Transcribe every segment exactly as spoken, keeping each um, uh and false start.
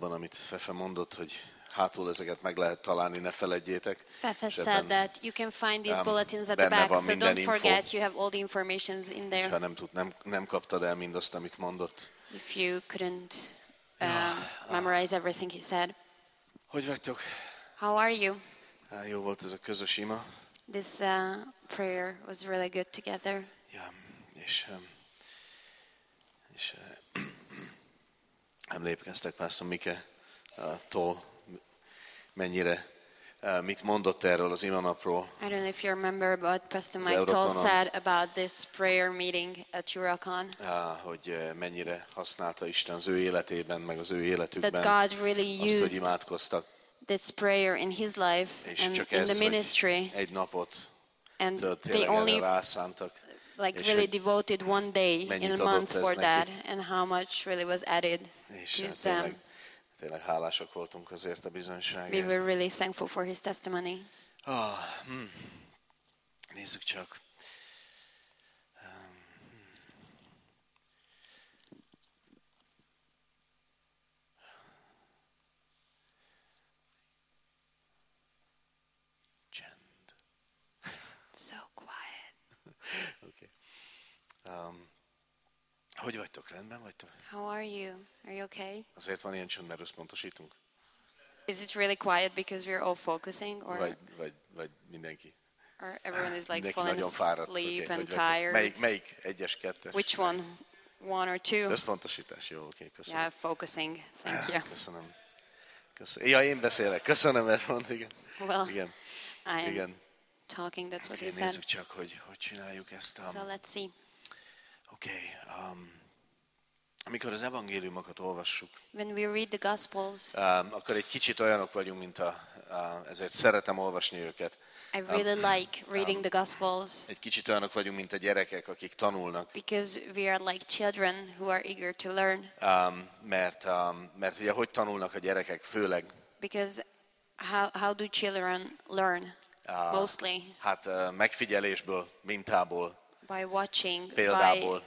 abban, amit Fefe mondott, hogy hátul ezeket meg lehet találni, ne feledjétek. Fefe És said ebben, that you can find these um, bulletins at the benne back, van so minden don't info. forget you have all the informations in there. Ha nem, tud, nem, nem kaptad el mindazt, amit mondott. If you couldn't um, memorize everything he said. Hogy vagytok? How are you? Há, jó volt ez a közös ima. This uh, prayer was really good together. Ja, és um, és uh, emlékeztek Pásztor Mike uh, tól mennyire uh, mit mondott erről az imanapról. I don't know if you remember, but Pastor Az Mike Toll Euroconon. said about this prayer meeting at Eurocon. Uh, hogy uh, mennyire használta Isten az ő életében, meg az ő That életükben God really azt, hogy used imádkoztak. this prayer in his life És and csak in ez, the hogy ministry. egy napot And de they tényleg erre only rászántak. like És really hogy devoted one day in mennyit a adott month ez for that, nekik. and how much really was added És to hát them. tényleg, tényleg hálásak voltunk azért a We bizonyságért. were really thankful for his testimony. Ah, hm. Nézzük csak. Um, Csend. So quiet. Oké. Okay. Um, hogy vagytok? Rendben vagytok? How are you? Are you okay? Azért van ilyen csönd, mert összpontosítunk? Is it really quiet because we're all focusing, or, Vagy, vagy, vagy mindenki? or everyone is like Mindenki falling nagyon fáradt. asleep Okay, and hogy vagytok? tired? Melyik, melyik? Egyes, kettes? Which one? One or two? Összpontosítás, jó, oké, köszönöm. Yeah, focusing. Thank you. Köszönöm. Köszönöm. Ja, én beszélek. Köszönöm, Edmond, igen. Well, Igen, I'm igen. talking. That's what Oké, he said. nézzük csak, hogy hogy csináljuk ezt. Um, So let's see. Oké, okay, um, amikor az evangéliumokat olvassuk, When we read the Gospels, um, akkor egy kicsit olyanok vagyunk, mint a, a, ezért szeretem olvasni őket. I really like reading the Gospels Egy kicsit olyanok vagyunk, mint a gyerekek, akik tanulnak, because we are like children who are eager to learn. um, mert, um, mert ugye hogy tanulnak a gyerekek főleg? Because how, how do children learn? Uh, Mostly Hát uh, megfigyelésből, mintából, by watching, by, példából.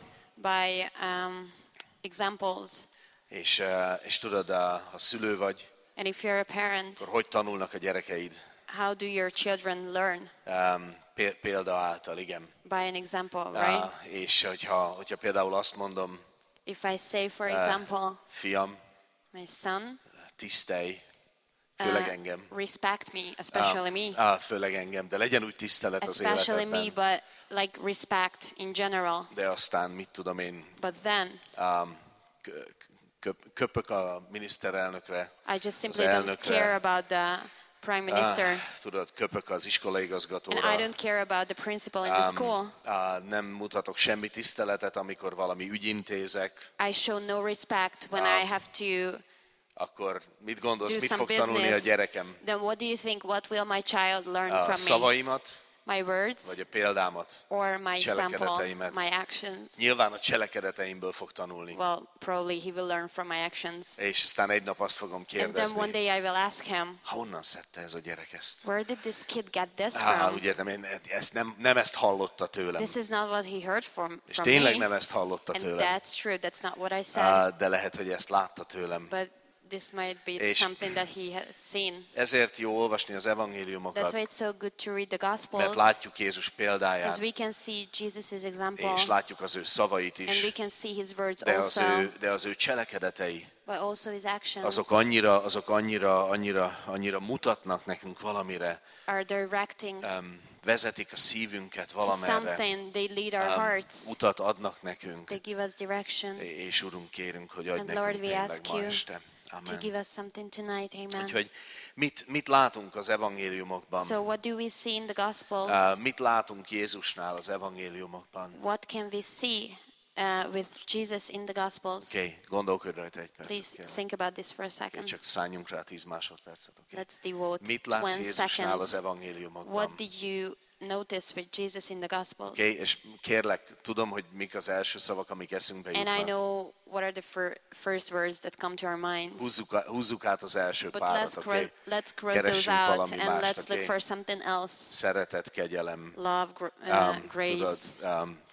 by um, examples. És, uh, és tudod, uh, ha szülő vagy, And if you're a parent, akkor hogy tanulnak a gyerekeid? how do your children learn? Um, pé- példa által, igen. By an example, right? Uh, és hogyha, hogyha például azt mondom, If I say, for uh, example, fiam, my son, tisztelj, főleg uh, engem. respect me, especially me. Uh, uh, főleg engem, de legyen úgy tisztelet az Especially me, életedben. but like respect in general. De aztán, mit tudom én, But then um, kö- köp- köpök a miniszterelnökre, I just simply az don't elnökre. care about the prime minister, Ah, tudod, köpök az and iskolaigazgatóra. I don't care about the principal in the Um, school. uh, nem mutatok semmi tiszteletet, amikor valami ügyintézek. I show no respect when Ah. I have to Akkor mit gondolsz, do mit some fog tanulni a business. gyerekem? Then what do you think? What will my child learn A from me? szavaimat, My words vagy a példámat? or my example, cselekedeteimet. my actions? Nyilván a cselekedeteimből fog tanulni. Well, probably he will learn from my actions. És aztán egy nap azt fogom And then one kérdezni, day I will ask him, honnan szedte ez a gyerek ezt? where did this kid get this Á, from? úgy értem, én ezt nem, nem ezt hallotta tőlem. This is not what he heard from, És from tényleg me. nem ezt hallotta And tőlem. that's true. That's not what I said. Á, de lehet, hogy ezt látta tőlem. But this might be És- something that he has seen. Ezért jó olvasni az That's evangéliumokat, why it's so good to read the Gospels, mert látjuk Jézus because példáját, we can see Jesus' example, és látjuk az ő szavait and we is, can see his words de az also, ő, de az ő cselekedetei, but also his actions azok annyira, azok annyira, annyira, annyira mutatnak nekünk valamire, are directing um, vezetik a szívünket to valamerre, something. They lead our um, hearts. utat adnak nekünk, They give us direction. és Urunk, kérünk, hogy adj And nekünk Lord, we tényleg ask ma you este. To Amen. give us something tonight, amen. Úgyhogy mit, mit látunk az evangéliumokban? So what do we see in the Gospels? Uh, mit látunk Jézusnál az evangéliumokban? What can we see uh, with Jesus in the Gospels? Oké, okay, gondolkodj rajta egy percet, Please kérlek. think about this for a Okay, second. csak szálljunk rá tíz másodpercet, oké? Okay? Let's devote Mit látsz twenty Jézusnál az seconds. evangéliumokban? What did you notice with Jesus in the Gospels? Oké, okay, és kérlek, tudom, hogy mik az első szavak, amik eszünkbe And I jutnak. know what are the fir- first words that come to our minds. Húzzuk, á- húzzuk át az első But párat, let's, oké? cro- Okay? let's cross those Keressünk out valami and mást, let's oké? look for something else. Szeretet, kegyelem, Love, gr- uh, um, grace, tudod, um,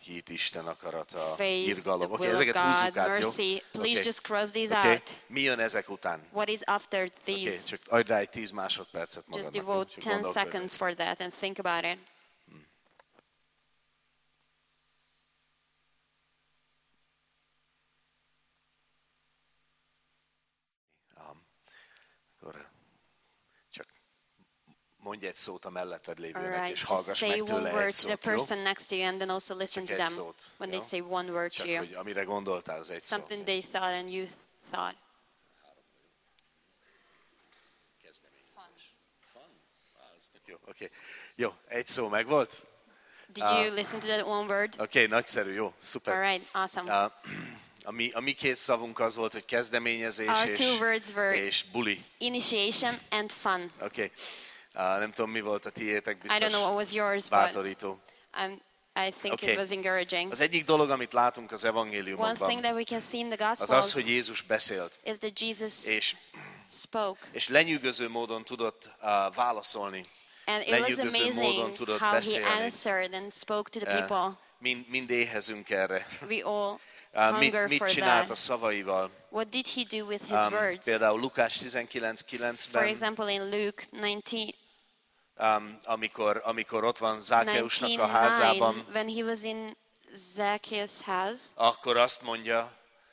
hit, Isten akarata, faith, irgalom. the Oké, will of ezeket God, húzzuk át, jó? mercy. Please Oké. just cross these Oké, out. mi jön ezek után? What is after Oké, these? csak adj rá egy tíz másodpercet Just magadnak. jó? devote Csak ten gondolkodj. seconds for that and think about it. Akkor csak mondj egy szót a melletted lévőnek, All right, és just hallgass say meg one tőle egy word to the szót, jó? person next to you and then also listen Csak to egy them szót, when jó? they say one word to Csak, you. hogy amire gondoltál, az egy szó. Something they thought and you thought. Jó, oké. Jó, egy szó megvolt? Did you listen to that one word? Oké, nagyszerű, jó, szuper. All right, awesome. Uh, a, mi, a mi két szavunk az volt, hogy kezdeményezés Our és, two words were és buli. initiation and fun. Oké. Uh, nem tudom, mi volt a tiétek, I biztos don't know what was yours, but bátorító. I'm, I think Okay. it was encouraging. Az egyik dolog, amit látunk az One thing evangéliumokban, that we can see in the az az, Gospels hogy Jézus beszélt, is that Jesus és, spoke. és lenyűgöző módon tudott uh, válaszolni. And it was lenyűgöző módon amazing tudott how he beszélni. answered and spoke to the Uh, people. mind, mind éhezünk erre. We all Uh, mit, hunger mit for csinált a that. szavaival? What did he do with his Um, words? például Lukás tizenkilenc For kilencben, example, in Luke nineteen, um, amikor, amikor ott van Zákeusnak a nineteen házában, nine, when he was in Zacchaeus' house, akkor azt mondja,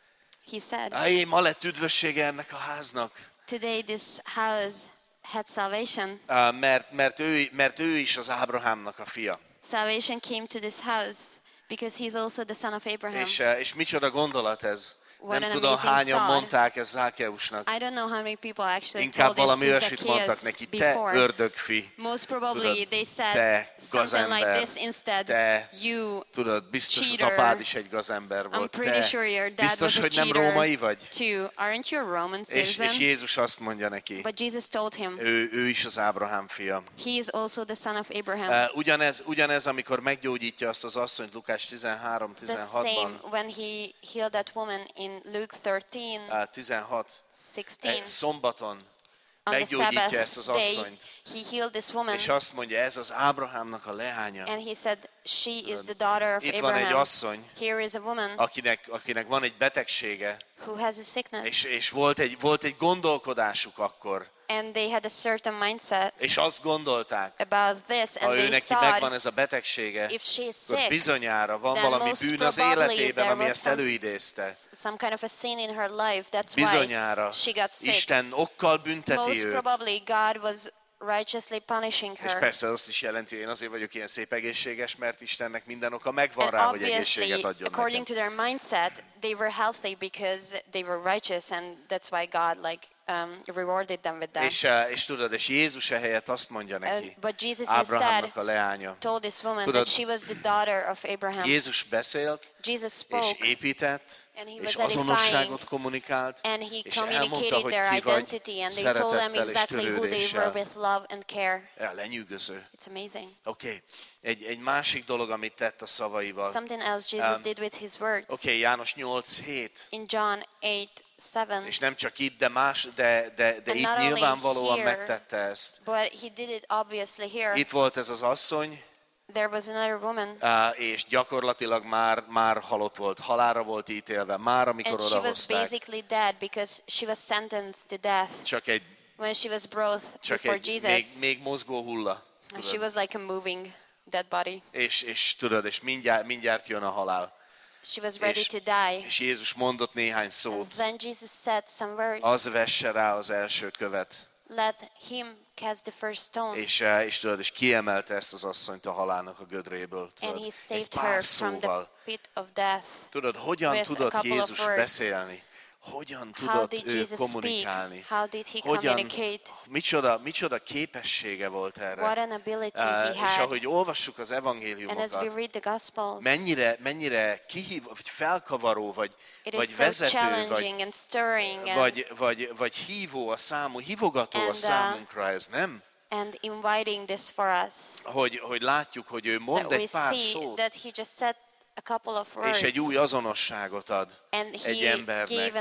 he said, "Áj, ma lett üdvössége ennek a háznak, today this house had salvation. uh, mert, mert, ő, mert ő is az Ábrahámnak a fia." Salvation came to this house because he's also the son of Abraham. És, uh, és micsoda gondolat ez. What Nem an tudom, amazing hányan thought. mondták ezt Zákeusnak. I don't know how many people actually Inkább told this valami to olyasmit mondtak Zacchaeus neki, te before. ördögfi. Most probably Tudod, they said te something like gazember, this instead. te, You, tudod, biztos az cheater. apád is egy gazember I'm volt. pretty Te, sure your dad biztos, was a hogy nem cheater római vagy? too. Aren't you a Roman És, citizen? és Jézus azt mondja neki, But Jesus told him, ő, ő is az Ábrahám fia. he is also the son of Abraham. Uh, ugyanez, ugyanez, amikor meggyógyítja azt az asszonyt Lukás tizenhárom The same tizenhatban, when he healed that woman in Luke thirteen, uh, tizenhat, sixteen. eh, szombaton On the meggyógyítja Sabbath ezt az day, asszonyt, he healed this woman, és azt mondja, ez az Ábrahámnak a leánya. and he said, she is the daughter of Itt van egy Abraham. asszony, Here is a woman akinek, akinek van egy betegsége, who has a sickness, és, és volt, egy, volt egy gondolkodásuk akkor, and they had a certain mindset és azt gondolták, about this, ha and ő they neki megvan thought, ez a betegsége, if she is akkor sick, bizonyára van then valami most bűn az probably életében, there ami was ezt some, előidézte. some kind of a sin in her life. That's why Bizonyára she got sick. Isten okkal bünteti Most őt. probably God was righteously punishing És her. persze azt is jelenti, hogy én azért vagyok ilyen szép egészséges, mert Istennek minden oka megvan And rá, hogy obviously, egészséget adjon according nekem. to their mindset, they were healthy because they were righteous, and that's why God like um, rewarded them with that. És, eh, és tudod, és Jézus ehelyett azt mondja neki, And, but Jesus Ábrahámnak instead a leánya. told this woman Tudod, that she was the daughter of Abraham. Jézus beszélt, Jesus és spoke, épített, and he és was azonosságot edifying, kommunikált, and he és elmondta, communicated hogy their ki vagy identity, and they told them szeretettel és exactly who they were törődéssel. with love and care. Ja, lenyűgöző. It's amazing. Oké, okay. egy, egy másik dolog, amit tett a szavaival. Oké, Something else Jesus Um, did with his words. okay, János nyolc hét. In John eight seven, És nem csak itt, de, más, de, de, de And itt not only nyilvánvalóan here, megtette ezt. but he did it obviously here. Itt volt ez az asszony, There was another woman, á, és gyakorlatilag már, már halott volt, halálra volt ítélve, már amikor and she was odahozták. basically dead because she was sentenced to death Csak egy, when she was brought csak before egy Jesus. még, még mozgó hulla. And she Tudod? was like a moving dead body. És, és tudod, és mindjárt, mindjárt jön a halál. She was ready És, to die. és Jézus mondott néhány And szót. then Jesus said some words. Az vesse rá az első követ. Let him cast the first stone. És, eh, és tudod, és kiemelte ezt az asszonyt a halálnak a gödréből. And Tudod, he egy saved pár her from the szóval. pit of death. Tudod, hogyan with a tudott couple of Jézus words. beszélni? Hogyan How tudott did ő Jesus kommunikálni? speak? How did he Hogyan, communicate? micsoda, micsoda képessége volt erre? What an ability Eh, he és had. ahogy olvassuk az And as we evangéliumokat, read the Gospels, mennyire, mennyire kihív, vagy felkavaró, vagy, it is vagy so vezető, vagy, challenging and stirring and, vagy, vagy, vagy hívó a számú, hívogató And, a uh, számunkra ez, nem? and inviting this for us. Hogy, hogy látjuk, hogy ő mond That we egy pár see szót, that he just said a couple of words. és egy új azonosságot ad And egy he embernek. gave an i-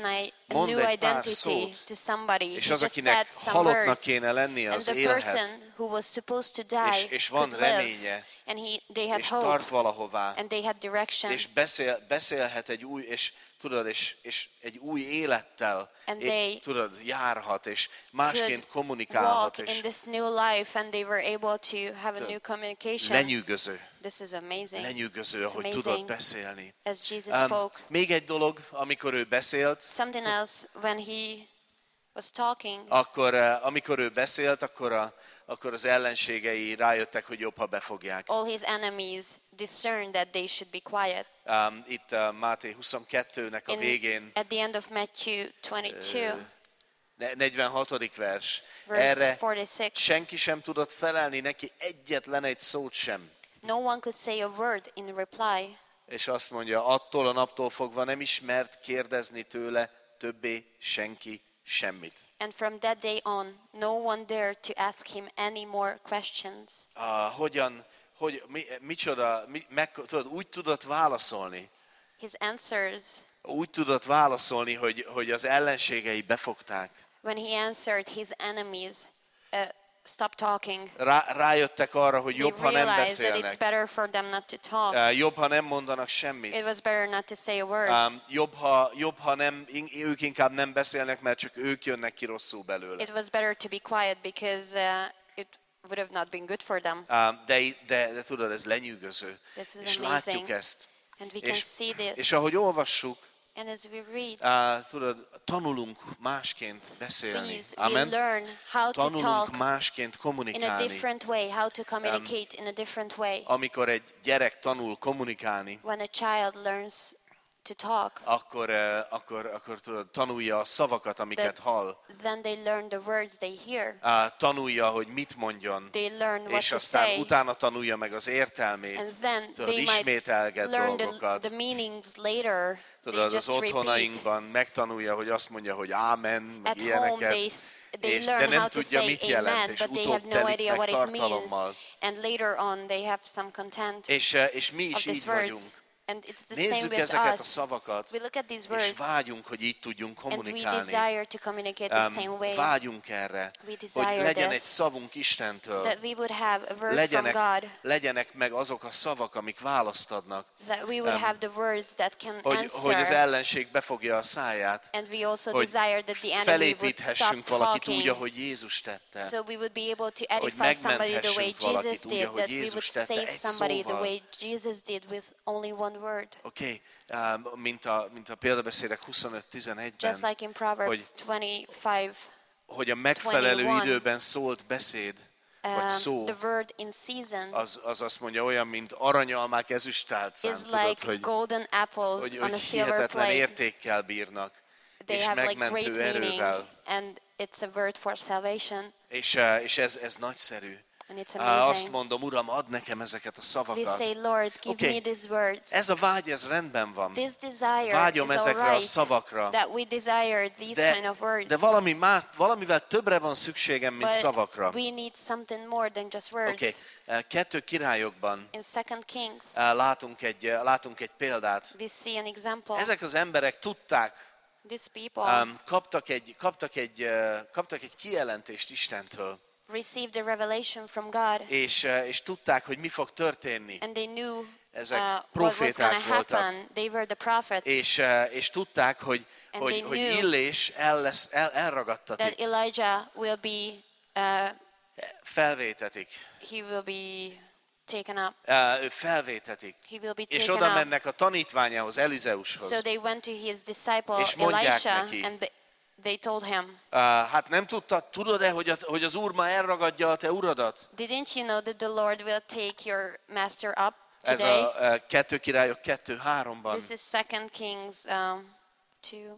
mond new egy pár identity szót, to somebody. és He az, just akinek said some halottnak words. kéne lennie, And az the élhet, person who was supposed to die és, és van could live. reménye, And he, they had és hope. tart valahová, And they had direction. és beszél, beszélhet egy új, és tudod, és, és egy új élettel, And é, they tudod, járhat, és másként could kommunikálhat, walk és in this new life, and they were able to have a new communication. lenyűgöző, This is amazing. lenyűgöző, It's ahogy amazing. tudod beszélni. As Jesus Um, spoke. még egy dolog, amikor ő beszélt, Something else, when he was talking, akkor, eh, amikor ő beszélt, akkor, a, akkor az ellenségei rájöttek, hogy jobb, ha befogják. all his enemies discerned that they should be quiet. Um, itt uh, Máté huszonkettőnek a In, végén, at the end of Matthew twenty-two, ne- negyvenhatodik vers, verse erre forty-six, senki sem tudott felelni neki egyetlen egy szót sem. no one could say a word in reply. És azt mondja, attól a naptól fogva nem ismert kérdezni tőle többé senki semmit. And from that day on, no one dared to ask him any more questions. Uh, hogyan, hogy, mi, micsoda, mi, meg, tudod, úgy tudott válaszolni, His answers, úgy tudott válaszolni, hogy, hogy az ellenségei befogták. when he answered, his enemies uh, stopped talking. Rá, rájöttek arra, hogy They jobb, ha nem realized that it's beszélnek. better for them not to talk. Uh, jobb, ha nem mondanak It semmit. was better not to say a word. Um, jobb, ha, jobb, ha nem, ők inkább nem beszélnek, mert csak ők jönnek ki rosszul belőle. It was better to be quiet because uh, it would have not been good for them. Um, de, de, de tudod, ez lenyűgöző. This is És amazing. látjuk ezt. And we can És, see this. és ahogy olvassuk, And as we read, uh, tudod, tanulunk másként beszélni. please, we Amen. learn how to Tanulunk talk másként in a kommunikálni. different way, how to communicate in a different way. Amikor egy gyerek tanul kommunikálni, When a child learns to talk, akkor, uh, akkor, akkor tudod, tanulja a szavakat, amiket that- hall. then they learn the words they hear. Uh, tanulja, hogy mit mondjon, They learn what és to aztán say. utána tanulja meg az értelmét. And then Tudod, they might ismételget learn the, dolgokat. the meanings later. They Tudod, just az repeat. otthonainkban megtanulja, hogy azt mondja, hogy ámen, meg At home ilyeneket, they, they és, de learn nem how to tudja, say mit jelent, amen, és but they utóbb have no telik idea meg what it means. tartalommal. And later on they have some content És, eh, és mi of is így these vagyunk. words. And it's the same Nézzük with ezeket a us. szavakat, We look at these és words vágyunk, hogy így tudjunk and we kommunikálni. desire to communicate the Um, same way. vágyunk erre, We hogy desire legyen this. egy szavunk Istentől, That we would have a word legyenek, from God. legyenek meg azok a szavak, amik választ adnak, That we would um, have the words that can hogy, answer. hogy az ellenség befogja a száját, And we also hogy desire that the enemy would felépíthessünk stop valakit úgy, talking. ahogy Jézus tette. So we would be able to Hogy edify somebody the way megmenthessünk valakit Jesus úgy, did, ahogy that we Jézus would tette, save egy somebody the szóval. way Jesus did with only one word. Oké, okay. um, mint, a, mint a példabeszédek huszonöt tizenegyben, Just like in Proverbs twenty-five, hogy a megfelelő twenty-one. időben szólt beszéd, vagy um, szó, the word in season az, az azt mondja olyan, mint aranyalmák ezüstálcán, is tudod, like hogy, golden apples hogy, on a hogy silver hihetetlen plate. értékkel bírnak, They és have like great megmentő meaning, erővel. and it's a word for salvation, És, eh, és ez, ez nagyszerű. and it's Ah, Azt amazing. mondom, Uram, add nekem ezeket a We szavakat. say, Lord, give Okay. me these words. Ez a vágy, ez rendben van. This desire Vágyom is ezekre a alright, szavakra. that we desire these kind De, of words. de valami má, valamivel többre van szükségem, mint But szavakra. we need something more than just words. Oké, okay. Kettő királyokban In Second Kings, eh, látunk egy, eh, látunk egy példát. we see an example. Ezek az emberek tudták, These people um, kaptak, egy, kaptak, egy, eh, kaptak egy kijelentést Istentől, received the revelation from God, és, eh, és tudták, hogy mi fog történni. and they knew Ezek uh, what was proféták going to voltak. happen. They were the prophets. És, eh, és tudták, hogy, And hogy, they hogy knew Illés el lesz, el, that elragadtatik, Elijah will be, uh, felvétetik. he will be taken up. Eh, ő felvétetik. He will be És taken oda up. mennek a tanítványához, So Elizeushoz. they went to his disciple És mondják Elisha, neki. and they, they told him, Uh, hát nem tudtad, tudod-e, hogy, a, hogy az Úr ma elragadja a te uradat? "Didn't you know that the Lord will take your master up Ez today?" a uh, kettő királyok kettő háromban. This is Second Kings um, two,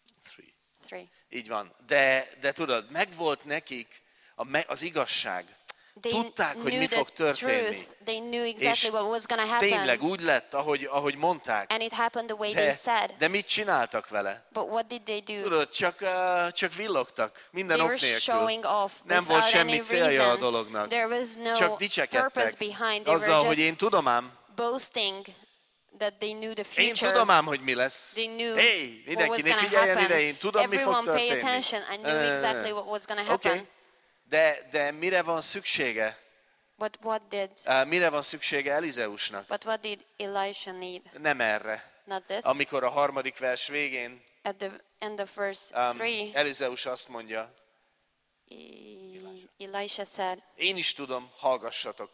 three. Így van. De, de tudod, megvolt nekik a, me- az igazság. They Tudták, hogy knew mi the fog történni. truth. They knew És exactly what was going to happen. tényleg úgy lett, ahogy, ahogy mondták. And it happened the way they De, said. de mit csináltak vele? But what did they do? Tudod, csak, uh, csak villogtak. Minden They ok were nélkül. showing off Nem volt without any semmi célja a reason. dolognak. There was no Csak purpose dicsekedtek. behind. They Azzal, were hogy just én tudom ám, boasting that they knew the Én future. tudom ám, hogy mi lesz. They knew Hey, what was mindenki going to figyeljen ide, happen. én tudom, mi fog Everyone pay történni. attention. I knew exactly what was going to Oké, happen. okay. de, de mire van szüksége? But what did Uh, mire van szüksége Elizeusnak? but what did Elisha need? Nem erre. Not this. Amikor a harmadik vers végén At the end of verse um, three, Elizeus azt mondja, E- Elisha said, én is tudom, hallgassatok.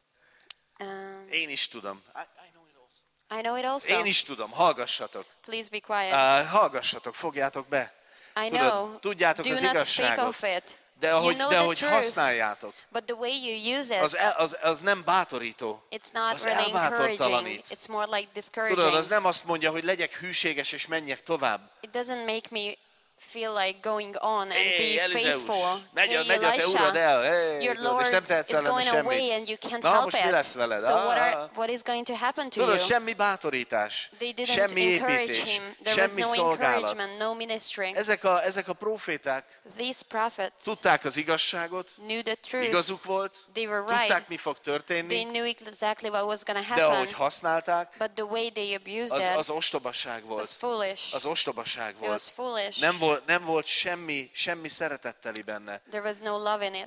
um, Én is tudom. I, I know it also. I know it also. Én is tudom, hallgassatok. Please be quiet. Uh, hallgassatok, fogjátok be. I Tudod, know. tudjátok Do az not igazságot. speak of it. De You ahogy, know de the ahogy truth, használjátok, but the way you use it, az, el, az, az nem bátorító. it's not az really encouraging. elbátortalanít. It's more like Tudod, discouraging. az nem azt mondja, hogy legyek hűséges és menjek tovább. It doesn't make me feel like going on and Hey, be Elizeus, faithful. megy, Hey, megy a te urad Elisha, el, hey, your tudod, és nem Lord tehetsz is ellene going away semmit. and you can't Na, help most mi lesz it. veled? So what, are, Ah. what is going to happen to Tudod, you? semmi bátorítás, They didn't semmi encourage építés, him. There was semmi no szolgálat. encouragement, no ministry. Ezek a, ezek a proféták These prophets tudták az igazságot, knew the truth. igazuk volt, They were tudták, right. mi fog They történni, knew exactly what was going to de ahogy happen. használták, But the way they abused az, it az ostobaság was volt. foolish. Az ostobaság It was volt. foolish. Nem volt, nem volt semmi, semmi szeretetteli benne. There was no love in it.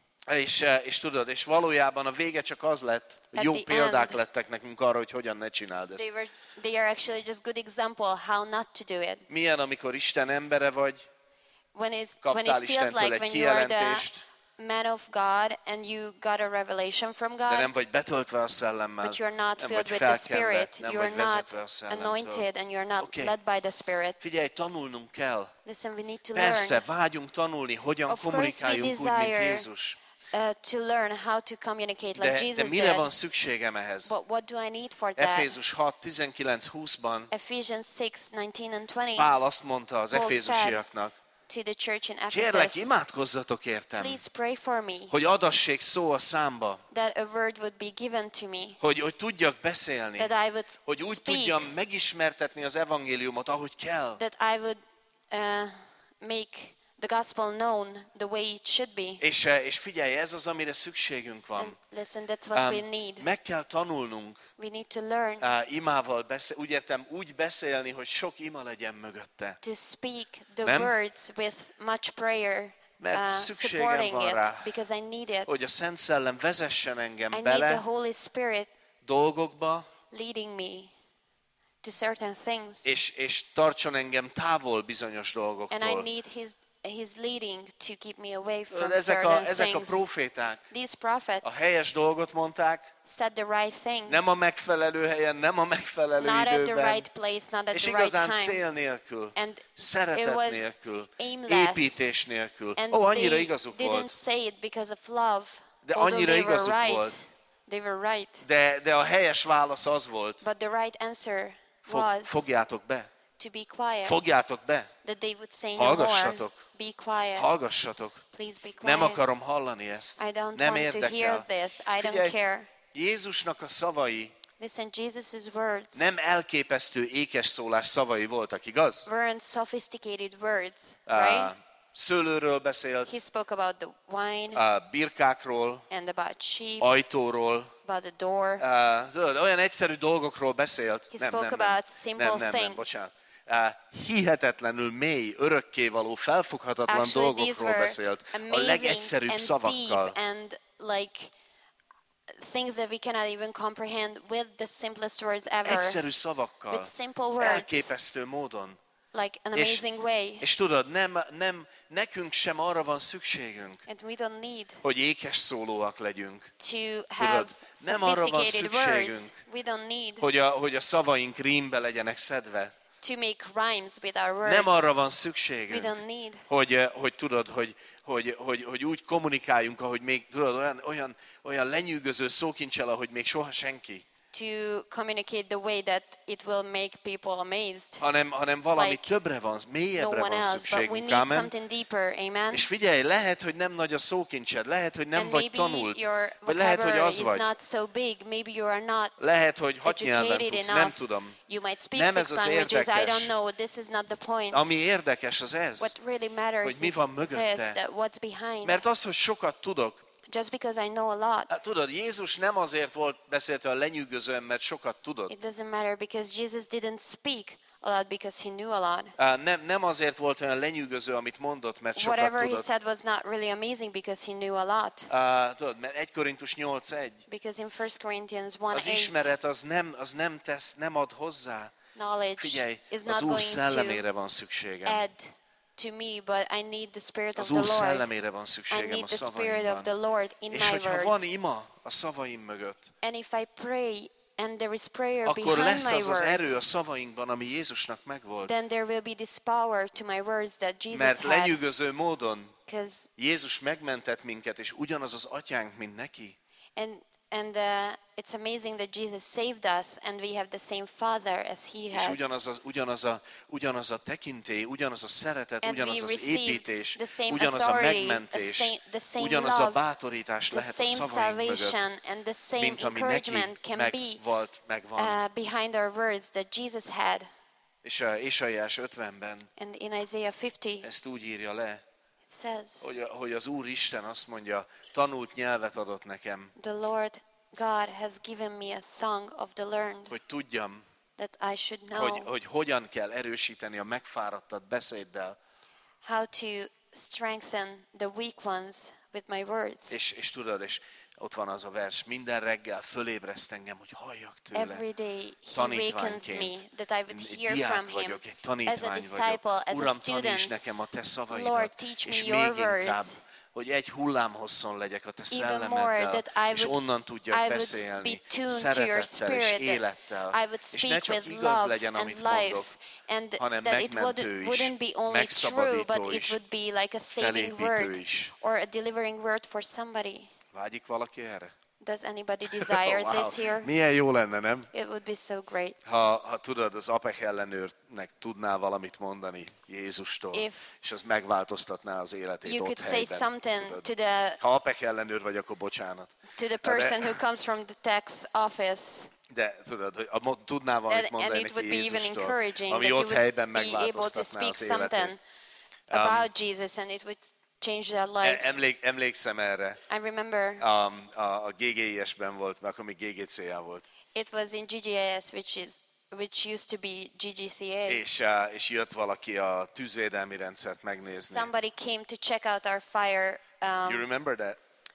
És, eh, és tudod, és valójában a vége csak az lett, hogy At jó the példák end, lettek nekünk arra, hogy hogyan ne csináld They ezt. were they are actually just good example how not to do it. Milyen, amikor Isten embere vagy, When it's when kaptál it feels Istentől like egy when you are the kijelentést, man of God and you got a revelation from de nem God, vagy betöltve a szellemmel, but you're not nem filled vagy with the felkenve, Spirit, nem you vagy are not vezetve a szellemtől. anointed and you're not Oké. led by the Spirit. Figyelj, tanulnunk kell. Listen, we need to Persze, learn vágyunk tanulni, hogyan Of course we kommunikáljunk úgy, mint desire Jézus. uh, to learn how to communicate like De, de Jesus mire did. van szükségem ehhez? But what do I need for that? Efézus hat, tizenkilenc, húszban Ephesians six, nineteen and twenty Pál azt mondta az Paul efézusiaknak, to the church in kérlek, Ephesus, imádkozzatok értem, please pray for me hogy adassék szó a számba, that a word would be given to me, hogy, hogy tudjak beszélni, that I would hogy úgy speak, tudjam megismertetni az evangéliumot, ahogy kell. that I would uh, make the gospel known the way it should be. És, eh, és figyelj, ez az, amire szükségünk And van. listen, that's what we Um, need. meg kell tanulnunk We need to learn uh, imával beszél, úgy értem, úgy beszélni, hogy sok ima legyen mögötte. to speak the Nem? words with much prayer, Mert uh, szükségem supporting van it, rá, because I need it. hogy a Szent Szellem vezessen engem I need the bele Holy Spirit dolgokba, leading me to certain things. és, és tartson engem távol bizonyos And I dolgoktól. need his his leading to keep me away from Ezek a, certain ezek a things. proféták These prophets a helyes dolgot mondták, said the right thing, nem a megfelelő helyen, nem a megfelelő not at the időben, right place, not at és the right igazán time. cél nélkül, And it szeretet was nélkül, aimless. építés nélkül. And Ó, annyira they igazuk didn't volt, say it because of love. De although annyira they were igazuk right. volt. They were right. de, de a helyes válasz az volt, But the right answer fog, was fogjátok be, to be quiet. fogjátok be, That they would say no more. hallgassatok, Be quiet. hallgassatok. Please be quiet. Nem akarom hallani ezt, I don't nem want to hear érdekel. this. I don't Figyelj, care. Jézusnak a szavai Listen, Jesus' words nem elképesztő ékes szólás szavai voltak, igaz? weren't sophisticated words, Uh, right? szőlőről beszélt, He spoke about the wine uh, birkákról, and about sheep, ajtóról, about the door. uh, tudod, olyan egyszerű dolgokról beszélt. He nem, spoke nem, nem, about simple nem, nem, nem, things. bocsánat. Uh, hihetetlenül mély, örökkévaló, felfoghatatlan Actually, these dolgokról were beszélt. A amazing legegyszerűbb and szavakkal. deep and like things that we cannot even comprehend with the simplest words ever, Egyszerű szavakkal. with simple words, Elképesztő módon. like an És, amazing way. és tudod, nem, nem, nekünk sem arra van szükségünk, And we don't need hogy ékes szólóak legyünk. to have nem arra van sophisticated words. szükségünk, We don't need Hogy a, hogy a szavaink rímbe legyenek szedve. to make rhymes with our words. Nem arra van We szükségünk, don't need hogy, eh, hogy tudod, hogy, hogy, hogy, hogy úgy kommunikáljunk, ahogy még tudod, olyan, olyan, olyan lenyűgöző szókincsel, ahogy még soha senki, to communicate the way that it will make people amazed. hanem, hanem valami Like többre van, No mélyebbre one van else, but we szükségünk. need Amen. something deeper. Amen. És figyelj, lehet, hogy nem nagy a szókincsed, lehet, hogy nem And vagy maybe tanult, your vagy lehet, hogy vocabulary az is vagy. not so big. Maybe you are not Lehet, hogy hat nyelven educated tudsz, enough. nem tudom. You might speak Nem six ez az languages. I érdekes. don't know. This is not the point. Ami érdekes, az ez. What really matters hogy mi is van this, mögötte. that what's behind. Mert az, hogy sokat tudok, Just because I know a lot, Hát, tudod, Jézus nem azért volt beszélt olyan lenyűgözően, mert sokat tudott. it doesn't matter because Jesus didn't speak a lot because he knew a lot. Uh, nem, nem azért volt olyan lenyűgöző, amit mondott, mert sokat Whatever he tudott. said was not really amazing because he knew a lot. Uh, tudod, mert egy Korintus nyolc egy. Because in First Corinthians one Az eight, ismeret az nem, az nem tesz, nem ad hozzá. knowledge Figyelj, is not az Úr going szellemére van szükségem. to add to me, but I need the Spirit of Az the Úr Lord. szellemére van I szükségem need a the Spirit of the szavaimban. Lord in És my hogyha van words. ima a szavaim mögött, And if I pray and there is prayer akkor behind lesz my az az erő a words, szavainkban, ami Jézusnak megvolt. then there will be this power to my words that Jesus Mert had. lenyűgöző módon Because Jézus megmentett minket, és ugyanaz az atyánk, mint neki. and and uh, it's amazing that Jesus saved us, and we have the same Father as He És has. ugyanaz, az, ugyanaz, a, ugyanaz a tekintély, ugyanaz a szeretet, And ugyanaz we az received építés, the same ugyanaz a authority, megmentés, the same, the same ugyanaz a love, bátorítás the lehet a same szavaink mögött, salvation and the same mint ami neki encouragement can be megvolt, megvan. uh, behind our words that Jesus had. És a Ésaiás ötvenben And in Isaiah fifty, ezt úgy írja le, it says, hogy, hogy az Úr Isten azt mondja, tanult nyelvet adott nekem, the Lord God has given me a tongue of the learned, hogy tudjam, that I should know hogy, hogy hogyan kell erősíteni a megfáradtat beszéddel. how to strengthen the weak ones with my words. És, és tudod, és ott van az a vers, minden reggel fölébreszt engem, hogy halljak tőle. Every day He wakens me Tanítványként. that I would Egy hear diák from Him. vagyok, egy As a tanítvány disciple, vagyok. as a Uram, taníts student, nekem a Te Lord, szavaidat, teach me és your még inkább, words. hogy egy hullámhosszon legyek a Te Even more, szellemeddel, that I és would- onnan I tudjak would beszélni, be tuned to your szeretettel és spirit, élettel, I would és ne speak csak with igaz love legyen, and amit life, mondok, and hanem that it megmentő wouldn't, is, wouldn't be only true, megszabadító but it is, would be like a saving felépítő word is. or a delivering word for somebody. Vágyik valaki erre? Does anybody desire Wow. this here? Milyen jó lenne, nem? It would be so great Ha, ha tudod, az APEC ellenőrnek tudnál valamit mondani Jézustól, If és az megváltoztatná az életét you ott could say helyben. something tudod. to the Ha APEC ellenőr vagy, akkor bocsánat. to the person who comes from the tax office. De tudod, hogy a- mo- tudnál valamit And, and mondani it would neki be even Jézustól, encouraging that ami you ott helyben would be able to megváltoztatná speak az something életét. about Jesus and it would change their E- lives. Emlék, emlékszem erre. I remember Um, a, a G G I S-ben volt, mert akkor még G G C A volt. it was in G G A S, which is which used to be G G C A. És, uh, és jött valaki a tűzvédelmi rendszert megnézni. Somebody came to check out our fire You um, remember that?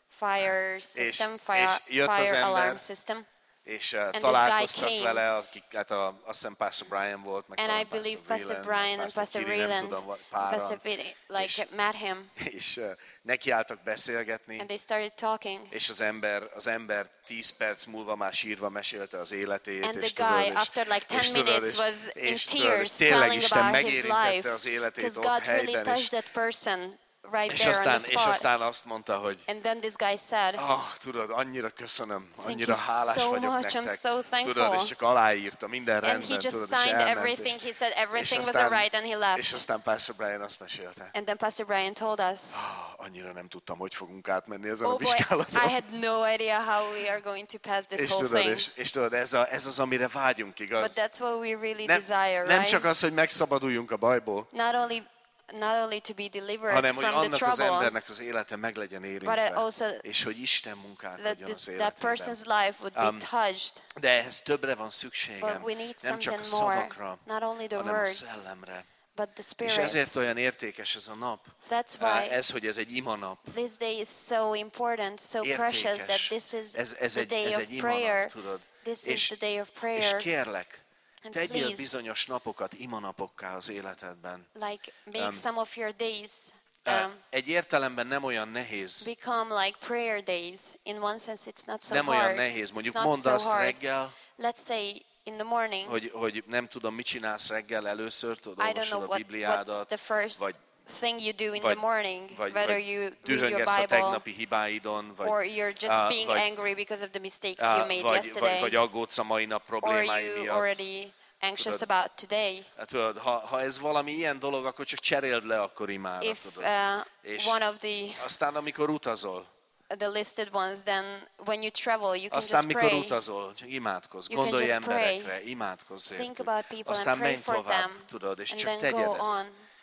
fire system, fire, és jött az fire ember, alarm system. És uh, guy találkoztak came. vele, akik, hát a, azt hiszem Pastor Brian volt, meg And talán I believe Pastor Pastor Whelan, Brian and Pastor Kiri, nem Rayland, tudom, vagy and páran. Pastor Pete, like És- met him, És uh, nekiálltak beszélgetni, and they started talking. és az ember, az ember tíz perc múlva már sírva mesélte az életét, And és the guy, tudod, és, after like ten és tudod, minutes, és, was in és, tudod, és tears, tényleg telling Isten about his megérintette life, az életét because ott God really helyben, és, touched that person right és, there on aztán, the és spot. aztán azt mondta, hogy And then this guy said, ah, tudod, annyira köszönöm, annyira you hálás so vagyok much, I'm nektek, so thankful. tudod, és csak aláírta, minden and he rendben, just tudod, és signed elment, everything. és, He said és everything was aztán, alright, and he left. és aztán Pastor Brian azt mesélte, And then Pastor Brian told us, ah, annyira nem tudtam, hogy fogunk átmenni ezen a oh boy, vizsgálaton. I had no idea how we are going to pass this És whole tudod, thing. és, és tudod, ez, a, ez az, amire vágyunk, But igaz? that's what we really Nem, desire, nem right? csak az, hogy megszabaduljunk a bajból, Not only not only to be delivered hanem, hogy from the annak az trouble, embernek az élete meg legyen but érintve, also és hogy Isten that munkálkodjon az this, that életében. person's life would be Um, touched. De ehhez többre van szükségem, But we need nem csak a something more, szavakra, not only the hanem a words, szellemre. but the És Spirit. ezért olyan értékes ez a nap, That's Á, why ez, hogy ez egy imanap. this day is so important, so precious that Értékes. this is Ez, ez the egy, day ez of egy prayer. imanap, tudod. This is És, the day of és prayer. kérlek, And tegyél please, bizonyos napokat imanapokká az életedben. like, make Um, some of your days Á, um, Egy értelemben nem olyan nehéz, become like prayer days. In one sense, it's not so nem hard. olyan nehéz. It's Mondjuk not mondd so azt hard. reggel, Let's say in the morning, hogy, hogy nem tudom, mit csinálsz reggel először, tudod, I don't olvasod know a what, what's Bibliádat, the first vagy, thing you do in vagy, the morning, vagy, whether vagy you read your dühöngesz a Bible, tegnapi hibáidon, vagy, or you're just ah, being vagy, angry because of the mistakes ah, you made vagy, yesterday, vagy, vagy aggódsz a mai nap or problémái you miatt. already anxious Tudod, about today. Hát tudod, ha, ha ez valami ilyen dolog, akkor csak cseréld le akkor imára, If tudod. uh, És one of the aztán amikor utazol, the listed ones, then when you travel, you can aztán just mikor pray. utazol, csak imádkozz, You can gondolj just pray. emberekre, imádkozz Think értük. about people Aztán and pray menj for tovább, them, tudod, és and csak then tegyed go ezt. on.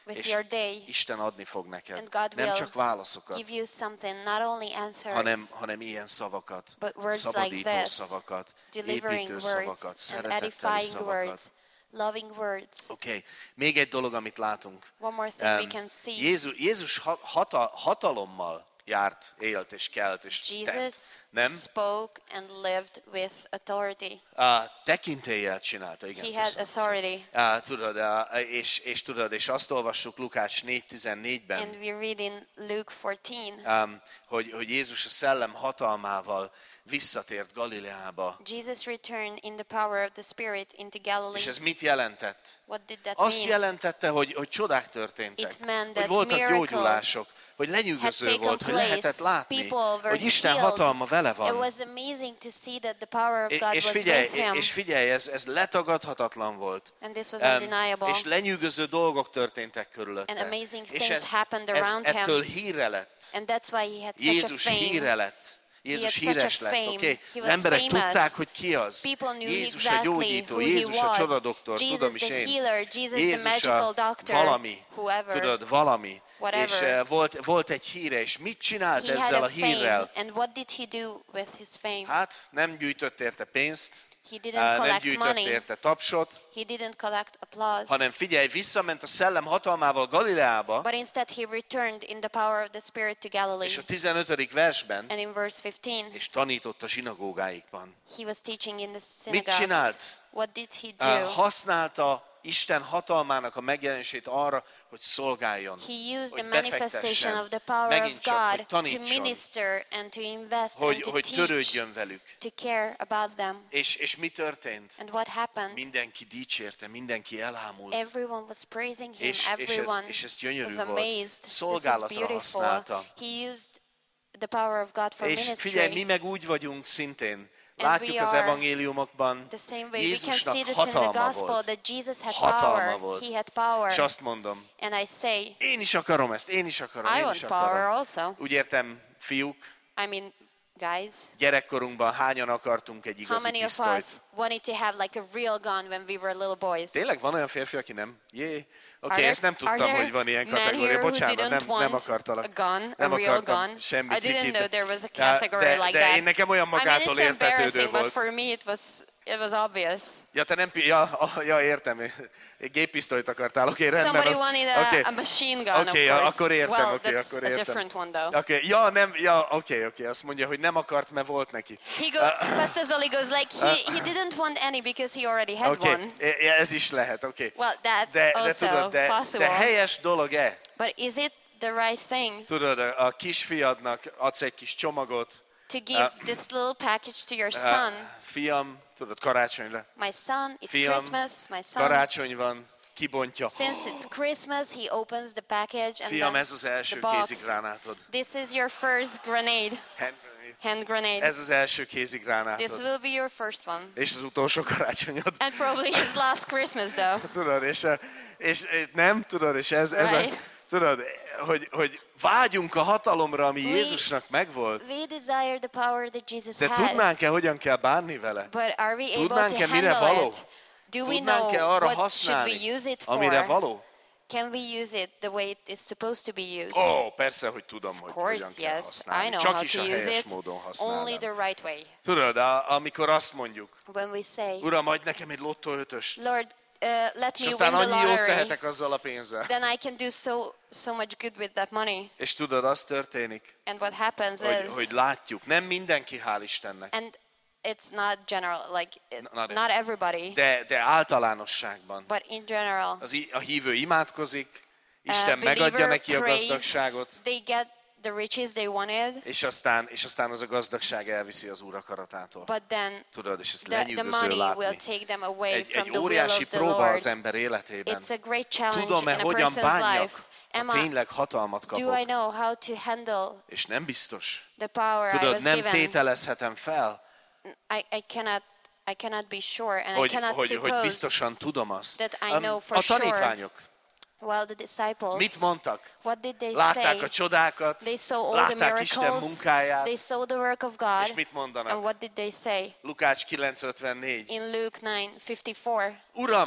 with és your day. Isten adni fog neked. And God Nem will csak válaszokat, give you something, not only answers, hanem, hanem ilyen szavakat, but words szabadító like this, szavakat, delivering építő words szavakat, and szeretetteli edifying szavakat. words, loving words. Oké, okay. Még egy dolog, amit látunk. One more thing we Em, can see. Jézus, Jézus ha- hata, hatalommal járt, élt és kelt és tett. Jesus Nem? spoke and lived with authority. A tekintéllyel csinálta, igen. He had köszönöm. authority. Á, tudod, á, és, és tudod, és azt olvassuk Lukács négy tizennégyben, And we read in Luke fourteen, um, hogy, hogy Jézus a szellem hatalmával visszatért Galileába. Jesus returned in the power of the Spirit into Galilee. És ez mit jelentett? What did that Azt mean? jelentette, hogy, hogy csodák történtek, It meant hogy that voltak miracles gyógyulások, hogy had lenyűgöző taken volt, hogy place. lehetett látni, People were hogy Isten healed. hatalma vele It van. was amazing to see that the power of És, God és was figyelj, with him. és figyelj ez, ez letagadhatatlan volt. And this was Em, undeniable. és lenyűgöző dolgok történtek körülötte. And amazing És things ez, happened ez around him. ettől híre lett. And that's why he had such Jézus a fame. híre lett. Jézus He had híres such a lett, fame. oké? Okay? He Az was emberek famous. tudták, hogy ki az. People knew Jézus a exactly gyógyító, who he Jézus a was. csodadoktor, Jesus tudom is the én. healer, Jesus Jézus the magical a doctor, valami, whoever, tudod, valami. whatever. És uh, volt, volt egy híre, és mit csinált He had ezzel a a hírrel? fame. And what did he do with his fame? Hát nem gyűjtött érte pénzt, He uh, didn't nem collect gyűjtött money. érte tapsot, He didn't collect applause. hanem figyelj, visszament a szellem hatalmával Galileába, But instead he returned in the power of the Spirit to Galilee. és a tizenötödik versben, And in verse fifteen, és tanított a zsinagógáikban. he was teaching in the Mit synagogues. csinált? What did he Uh, do? használta Isten hatalmának a megjelenését arra, hogy szolgáljon, He used the hogy manifestation befektessen, of the power megint of csak, hogy God to tanítson, minister and to invest hogy, and to hogy teach, törődjön velük. to care about them. És, és mi történt? And what happened? Mindenki dicsérte, mindenki elámult. Everyone was praising him. És- és ez- Everyone és ez gyönyörű was volt. amazed. This is Szolgálatra beautiful. használta. He used the power of God for És ministry. figyelj, mi meg úgy vagyunk szintén. And Látjuk we az are evangéliumokban, The same way we can Jézusnak see this in the hatalma gospel volt. that Jesus had Hatalma power. volt. He had power. És azt mondom, And I say, én is akarom ezt, én is akarom, I én want is power akarom. also. Úgy értem, fiúk, I mean, guys, gyerekkorunkban hányan akartunk egy how igazi many of pisztolyt? us wanted to have like a real gun when we were little boys? Tényleg van olyan férfi, aki nem? Jé. Oké, Are okay, ezt nem there- are tudtam, there hogy van ilyen men kategória. here who Bocsánat, didn't nem, want nem akartalak. a gun, nem a real akartam gun? semmi I didn't cikit. know there was a de, category de, like de that. én nekem olyan I mean, magától it's értetődő embarrassing, but volt. for me it was it was obvious. Ja, te nem, pi- ja, ah, ja, értem. Géppisztolyt akartál, oké, okay, rendben. Somebody az, wanted a, okay. a machine gun, Oké, of course. akkor értem, well, oké, that's akkor a értem. different one though. Oké, okay. ja, nem, ja, oké, okay, oké, okay. Azt mondja, hogy nem akart, mert volt neki. He go, Pastor Zoli goes like, he, he didn't want any because he already had Oké, one. okay. ez is lehet, oké. Okay. Well, that's De, de also tudod, de, possible. de helyes dolog-e? But is it the right thing Tudod, a kisfiadnak adsz egy kis csomagot, to give Uh, this little package to your uh, son? fiam, tudod, karácsonyra. My son, it's Fiam, Christmas, my son. karácsony van, kibontja. Since it's Christmas, he opens the package and Fiam, then ez az első the box. kézigránátod. This is your first grenade, Hand- hand grenade. Ez az első This kézigránátod. will be your first one. És az utolsó karácsonyod. And probably his last Christmas though. Tudod, és, és, és nem, tudod, és ez, ez a, Right. tudod, hogy, hogy vágyunk a hatalomra, ami We- Jézusnak megvolt. We desire the power that Jesus De had. tudnánk-e, hogyan kell bánni vele? But are we able Tudnánk-e, to mire handle való? it? Do we know Tudnánk-e arra what should használni, we use it for? amire való? Can we use it the way it is supposed to be used? Ó, oh, persze, hogy tudom, hogy Of course, hogyan kell yes. I használni. know Csak how is to a use helyes it. módon Only használnám. the right way. Tudod, a, amikor azt mondjuk, When we say, Uram, adj nekem egy lottó ötös, Lord, uh, let és me aztán win the annyi jót lottery, tehetek azzal a pénzzel. then I can do so so much good with that money. És tudod, az történik, And what happens hogy, is, hogy látjuk, nem mindenki, hál' Istennek, and it's not general, like it, Not- not everybody, de, de általánosságban. but in general, Az, i- a hívő imádkozik, Isten uh, megadja believer neki a prays, gazdagságot, they get the riches they wanted, és aztán, és aztán az a gazdagság elviszi az Úr akaratától. but then Tudod, és ezt the, the lenyűgöző money will látni. take them away Egy, from egy the will óriási of the próba az Lord. ember életében. It's a great challenge Tudom-e, in a hogyan person's life. bánjak, ha Am I, tényleg hatalmat do I kapok? know how to handle És nem biztos. the power I Tudod, was nem given? tételezhetem fel, I, I cannot I cannot be sure and I hogy, cannot hogy, hogy suppose. biztosan tudom azt. that I Am, know for a sure. tanítványok Well, the disciples, mit mondtak? what did they Látták say? a csodákat, They saw all the látták Isten miracles, munkáját, they saw the work of God, és mit mondanak? and what did they say? Lukács kilenc ötvennégy. In Luke nine fifty-four, Uram,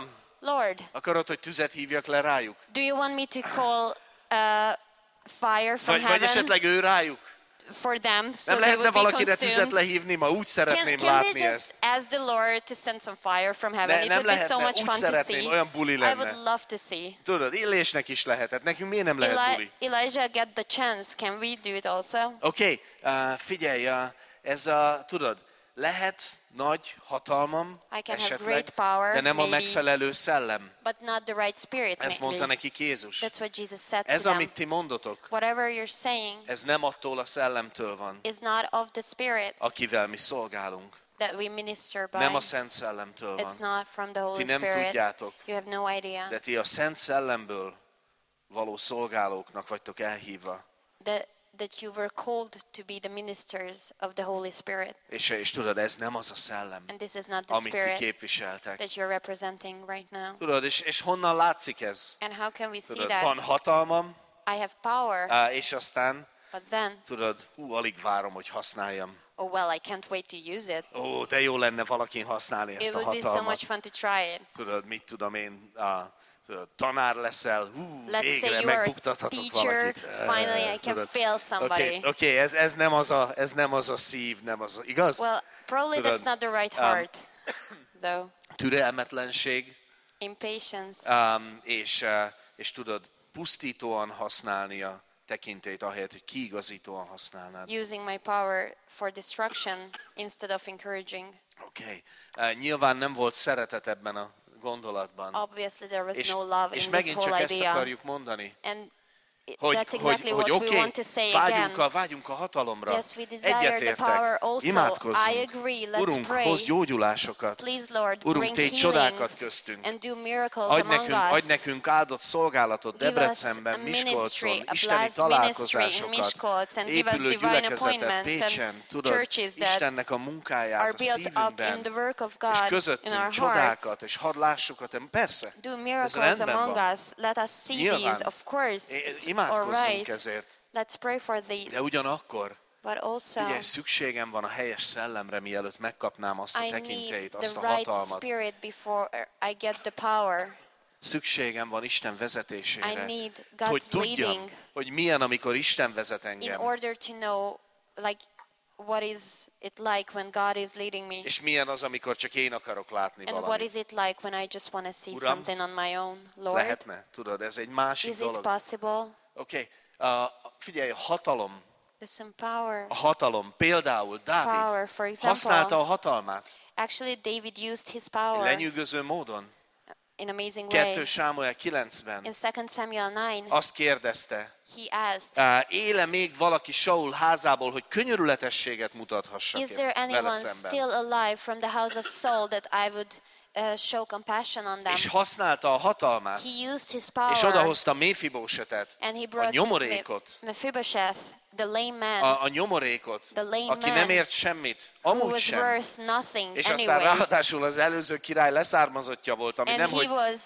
Lord, Akarod, hogy tüzet hívjak le rájuk? do you want me to call uh, fire from Vagy, vagy heaven esetleg ő rájuk? for them so Nem they lehetne would be valakire tüzet consumed? lehívni? Ma úgy Can, szeretném can they látni just ezt. ask the Lord to send some fire from heaven? Ne, It nem would be so lehetne, much úgy fun to szeretném, see. olyan buli I would lenne. love to see. Tudod, Illésnek is lehetett, nekünk miért nem lehet Eli- buli? Elijah get the chance. Can we do it also? Oké, okay, uh, figyelj, uh, ez a, tudod, lehet nagy hatalmam I can have esetleg, great power, de nem a maybe. megfelelő szellem. But not the right spirit. Ezt mondta maybe. neki Jézus. That's what Jesus said Ez, to them. amit ti mondotok, Whatever you're saying ez nem attól a szellemtől van, is not of the spirit akivel mi szolgálunk. that we minister by. Nem a Szent Szellemtől It's van. not from the Holy Ti nem Spirit. tudjátok, You have no idea de ti a Szent Szellemből való szolgálóknak vagytok elhívva. that, that you were called to be the ministers of the Holy Spirit. És, és tudod, ez nem az a szellem, And this is not the amit ti spirit képviseltek. that you're representing right now. Tudod, és, és honnan látszik ez? And how can we see Tudod, that? van hatalmam, I have power, á, és aztán, but then, tudod, hú, alig várom, hogy használjam. oh well, I can't wait to use it. Ó, de jó lenne valakin használni It ezt a would be so hatalmat. much fun to try it. Tudod, mit tudom én, á, tudod, tanár leszel, hú, Let's say végre you are a megbuktathatok teacher, valakit. finally I can Tudod. fail somebody. Oké, okay, okay, ez, ez, nem az a, ez nem az a szív, nem az a, igaz? Well, probably Tudod, that's not the right um, heart, though. Türelmetlenség, Impatience. um, és, uh, és tudod, pusztítóan használni a tekintélyt, ahelyett, hogy kiigazítóan használnád. Using my power for destruction instead of encouraging. Oké. Okay. Uh, nyilván nem volt szeretet ebben a gondolatban. Obviously, there was És, no love és in this megint csak whole ezt idea. akarjuk mondani, And it- hogy, that's hogy, exactly hogy what we oké, want to say vágyunk again. a, vágyunk a hatalomra. Yes, we desire the Egyetértek. power also. I Imádkozzunk. agree. Let's Urunk, pray. hozz gyógyulásokat. Please, Lord, Urunk, bring tégy csodákat healings köztünk. and do miracles Adj among nekünk, us. adj nekünk áldott szolgálatot Give us Debrecenben, a Miskolcon, ministry, a isteni blessed ministry in találkozásokat, Miskolc, and give us épülő divine gyülekezetet appointments Pécsen, and tudod, churches that Istennek a are munkáját a built up in szívünkben, the work of és God in our közöttünk hearts. csodákat, és hadd lássuk, persze, Do ez miracles rendben among van. us. Let us see Nyilván. these, of course. É- It's all Imádkozzunk right. ezért, Let's pray for these. de ugyanakkor, But also, figyelj, szükségem van a helyes szellemre, mielőtt megkapnám azt a I need tekintélyt, the azt a right hatalmat. spirit before I get the power. Szükségem van Isten I vezetésére, need hogy God's tudjam, leading hogy milyen, amikor Isten vezet in engem, order to know, like, what is it like when God is leading me, és milyen az, amikor csak én akarok látni and what valamit. is it like when I just want to see Uram, something on my own. Lord, Lehetne? Tudod, ez egy másik is it dolog. possible? Oké, okay. uh, figyelj, a hatalom, There's some power. a hatalom, például Dávid Power, for example. használta a hatalmát Actually, David used his power lenyűgöző módon. in amazing way. kettő Sámuel kilencben In Second Samuel nine, azt kérdezte, he asked, uh, éle még valaki Saul házából, hogy könyörületességet mutathassak is there vele anyone szemben. still alive from the house of Saul that I would uh, show compassion on them? És használta a hatalmát, He used his és power, odahozta Méfibósetet, and he a brought nyomorékot, Me- Mephibosheth, the lame man, a, a nyomorékot, The lame aki man nem ért semmit, who amúgy was sem. worth nothing És aztán anyways. ráadásul az előző király leszármazottja volt, ami And nem, he hogy, was,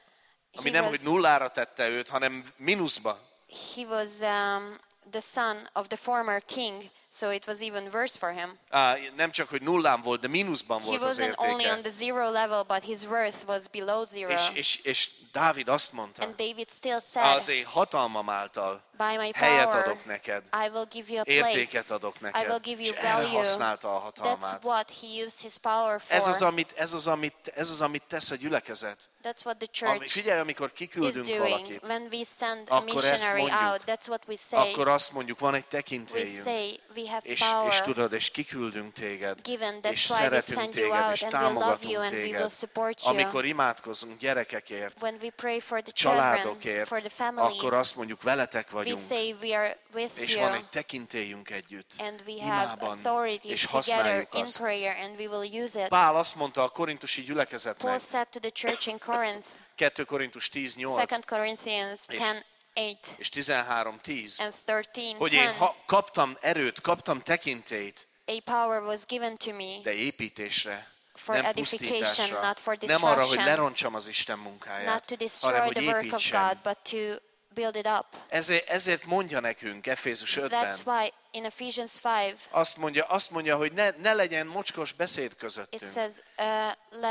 ami he nem, hogy was, nullára tette őt, hanem mínuszba. he was um, the son of the former king, so it was even worse for him. Á, nem csak, hogy nullán volt, de mínuszban He volt az wasn't only értéke. on the zero level, but his worth was below zero. És, és, és Dávid azt mondta, And David still said, az én hatalmam által by my helyet power, adok neked, I will give you a értéket place. adok I will neked, give és you erre value. használta a That's hatalmát. what he used his power for. Ez az, amit, ez, az, amit, ez az, amit tesz a gyülekezet. That's what the Ami, church figyelj, amikor is kiküldünk doing. valakit, When we send a akkor ezt missionary mondjuk. out, that's what we say. akkor azt mondjuk, van egy We tekintélyünk, say we have és, power és tudod, és kiküldünk téged, given. és That's why we szeretünk send you téged, out és and we love you támogatunk and we will téged. support you. Amikor imádkozunk gyerekekért, When we pray for the children, családokért, for the families, akkor azt mondjuk, veletek we vagyunk, say we are with és you. van egy tekintélyünk együtt, And we have imában, authority és together használjuk in azt. prayer, and we will use it. Pál azt mondta a korintusi Paul gyülekezetnek, said to the church in Corinth, kettő Korintus tíz nyolc Second Corinthians És- ten eight és tizenhárom tíz, and thirteen hogy én ten, ha, kaptam erőt, kaptam tekintélyt, a power was given to me de építésre, for nem edification, pusztításra, not for nem arra, hogy destruction, lerontsam az Isten not munkáját, to hanem destroy hogy the work of építsem. God, but to build it up. Ezért, ezért mondja nekünk Efézus That's ötben, why in Ephesians five azt mondja, azt mondja, hogy ne, ne legyen mocskos beszéd it közöttünk. says, uh, let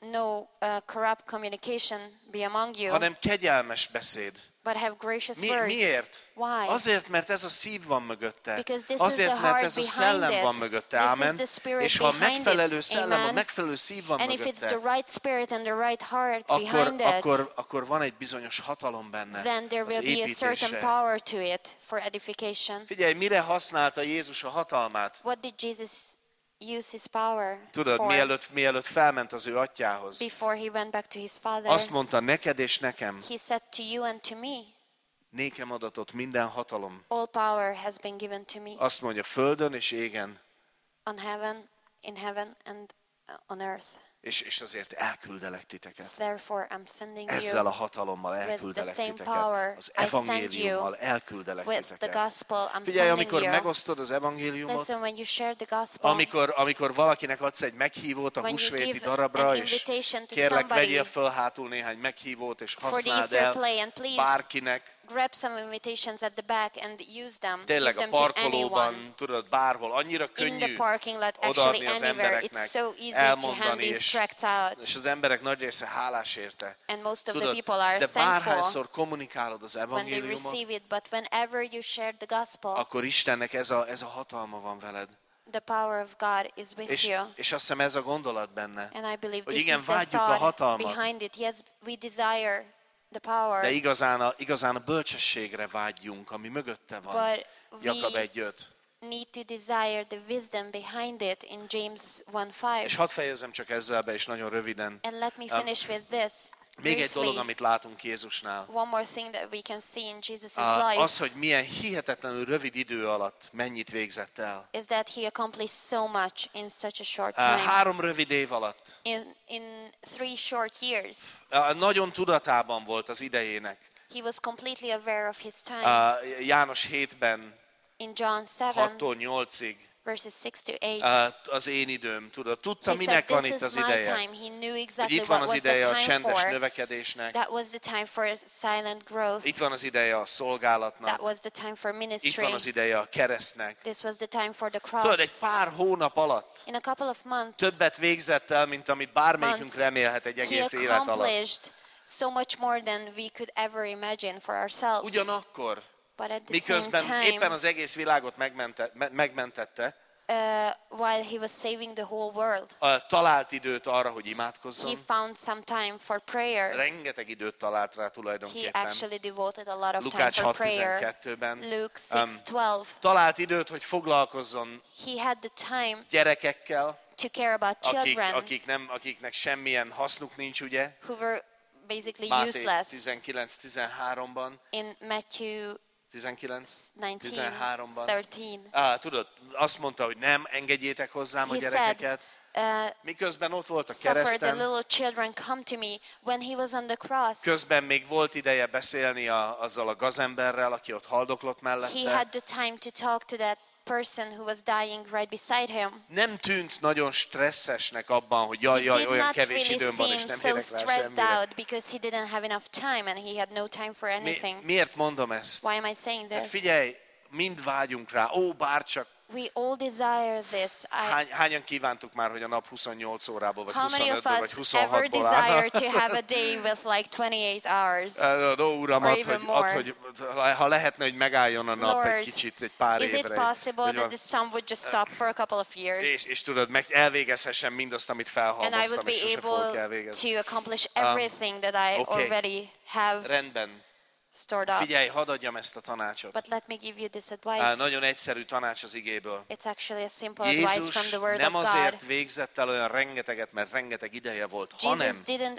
no uh, corrupt communication be among you, hanem kegyelmes beszéd. but have gracious Mi, words. miért? Why? Azért, mert ez a szív van mögötte. Because this is Azért, the mert heart ez a behind szellem it. van mögötte. This is Ámen. the spirit És ha a behind megfelelő it. szellem, a Amen. megfelelő szív van And if it's mögötte, the right spirit and the right heart akkor, behind it, akkor, akkor van egy bizonyos hatalom benne then there az will be a certain építésre. power to it for edification. Figyelj, mire használta Jézus a hatalmát? What did Jesus use his power Tudod, for mielőtt, mielőtt felment az ő atyához. before he went back to his father? Azt mondta, neked és nekem, He said to you and to me, nékem adatott minden hatalom. all power has been given to me Azt mondja, földön és égen, on heaven, in heaven and uh, on earth. és, és azért elküldelek titeket. Therefore I'm sending Ezzel you a hatalommal elküldelek same titeket. power, Az I send evangéliummal elküldelek with the titeket. gospel. I'm Figyelj, sending amikor you. megosztod az evangéliumot, Listen, when you share the gospel, amikor, amikor valakinek adsz egy meghívót a when you húsvéti give darabra, an és invitation to kérlek, somebody vegyél föl hátul néhány meghívót, és for the használd Easter el play, and please bárkinek. grab some invitations at the back and use them. Tényleg Give a them to anyone. parkolóban, tudod, bárhol. Annyira In the könnyű parking lot, actually odaadni az anywhere. embereknek, It's so easy to hand elmondani, these és, tracts out. és az emberek nagy része hálás érte. And most of the Tudod, people are de thankful bárhányszor kommunikálod az when they evangéliumot, receive it, but whenever you share the gospel, akkor Istennek ez a, ez a hatalma van veled. the power of God is with És, you. és azt hiszem ez a gondolat benne. And I believe Hogy this igen, is the vágyjuk a thought hatalmat. behind it. Yes, we desire the power, De igazán a, igazán a bölcsességre vágyjunk, ami mögötte van. but Jakab we egy öt. need to desire the wisdom behind it in James one five. És hadd fejezzem csak ezzel be, és nagyon röviden. And let me Um, finish with this. Még egy dolog, briefly. amit látunk Jézusnál. One more thing that we can see in Jesus' A- life Az, hogy milyen hihetetlenül rövid idő alatt mennyit végzett el. is that he accomplished so much in such a short A time. Három rövid év alatt. In, in three short years, A Nagyon tudatában volt az idejének. he was completely aware of his time. A János hétben, In John seven, hattól nyolcig, verses six to eight, a- az én időm, tudod. Tudta, he said, minek van this itt is az my ideje. time. He knew Hogy exactly itt van what az was the ideje a time csendes for. növekedésnek. That was the time for silent growth. Itt van az ideje a szolgálatnak. That was the time for Itt ministry. van az ideje a keresztnek. This was the time for the Tudod, egy cross. pár hónap alatt In a couple of months, többet végzett el, mint amit bármelyikünk months, remélhet egy he egész élet alatt. accomplished so much more than we could ever imagine for ourselves. Ugyanakkor, But at the miközben same éppen time, az egész világot megmente, me- megmentette, uh, while he was saving the whole world, a- talált időt arra, hogy he imádkozzon. found some time for prayer. Rengeteg időt talált rá He tulajdonképpen. actually devoted a lot of time Lukács for hat prayer. tizenkettőben. Luke Um, six twelve. Talált időt, hogy foglalkozzon He had the time gyerekekkel, to care about akik, children akik nem, akiknek semmilyen hasznuk nincs, ugye? who were basically Máté useless. tizenkilenc tizenháromban. In Matthew tizenkilenc nineteen tizenháromban. thirteen, Á, tudod, azt mondta, hogy nem engedjétek hozzám a he said, gyerekeket. uh, Miközben ott volt a suffer the kereszten, little children come to me. When he was on the cross, közben még volt ideje beszélni a, azzal a gazemberrel, aki ott haldoklott he mellette. had the time to talk to that person who was dying right beside him. Nem tűnt nagyon stresszesnek abban, hogy jaj, He jaj, did olyan not kevés really időm van, és seem nem so érek rá stressed semmire. out because he didn't have enough time and he had no time for Mi, anything. miért mondom ezt? Why am I saying Hát this? figyelj, mind vágyunk rá. Ó, bárcsak. We all desire this. I, Hány, hányan kívántuk már, hogy a nap huszonnyolc órából, vagy how many of huszonötből, vagy us ever huszonhatból állna? desire to have a day with like twenty-eight hours? Ó, Uram, Or add, even hogy, more. add, hogy ha lehetne, hogy megálljon a nap Lord, egy kicsit, egy pár Is it évre. possible Hogy that van- the sun would just stop for a couple of years? és, és tudod, meg elvégezhessem mindazt, amit And I would felhalmoztam, be és sose fogok able elvégezni. to accomplish everything that I okay. already have Rendben. stored up. Figyelj, hadd adjam ezt a tanácsot. But let me give you this Á, advice. nagyon egyszerű tanács az igéből. It's actually a simple advice from Jézus the Word nem of azért God. végzett el olyan rengeteget, mert rengeteg ideje volt, Jesus hanem, didn't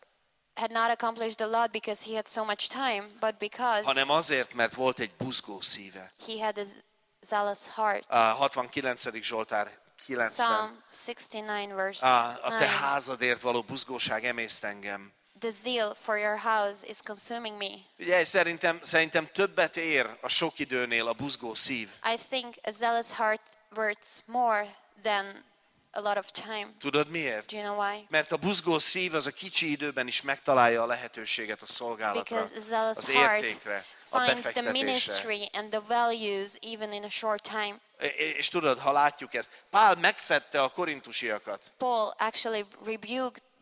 had not accomplished a lot because he had so much time, but because hanem azért, mert volt egy buzgó szíve. he had a zealous heart. A hatvankilencedik Zsoltár kilencben. Psalm sixty-nine verse A, a te nine. házadért való buzgóság emészt engem. The zeal for your house is consuming me. Ugye, szerintem, szerintem többet ér a sok időnél a buzgó szív. I think a zealous heart worth more than a lot of time. Tudod miért? Do you know why? Mert a buzgó szív az a kicsi időben is megtalálja a lehetőséget a szolgálatra, Because a zealous az heart értékre, a finds the befektetésre. ministry and the values even in a short time. És tudod, ha látjuk ezt, Pál megfedte a korintusiakat. Paul actually rebuked